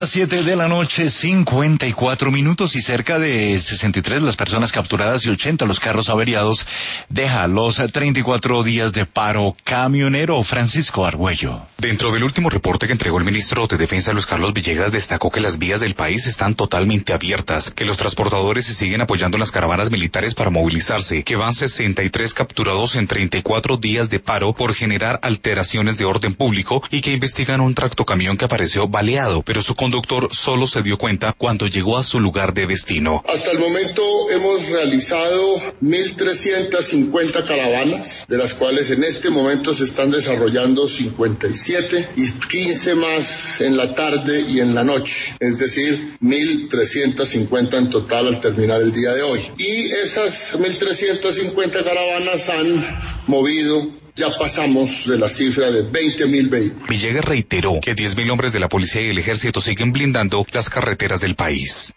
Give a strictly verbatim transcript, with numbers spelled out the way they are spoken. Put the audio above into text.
Siete de la noche, cincuenta y cuatro minutos, y cerca de sesenta y tres las personas capturadas y ochenta los carros averiados. Deja los treinta y cuatro días de paro camionero. Francisco Argüello. Dentro del último reporte que entregó el ministro de Defensa, Luis Carlos Villegas, destacó que las vías del país están totalmente abiertas, que los transportadores se siguen apoyando en las caravanas militares para movilizarse, que van sesenta y tres capturados en treinta y cuatro días de paro por generar alteraciones de orden público, y que investigan un tractocamión que apareció baleado, pero su conductor solo se dio cuenta cuando llegó a su lugar de destino. Hasta el momento hemos realizado mil trescientas cincuenta caravanas, de las cuales en este momento se están desarrollando cincuenta y siete y quince más en la tarde y en la noche, es decir, mil trescientas cincuenta en total al terminar el día de hoy. Y esas mil trescientas cincuenta caravanas han movido, ya pasamos de la cifra de veinte mil vehículos. Villegas reiteró que diez mil hombres de la policía y el ejército siguen blindando las carreteras del país.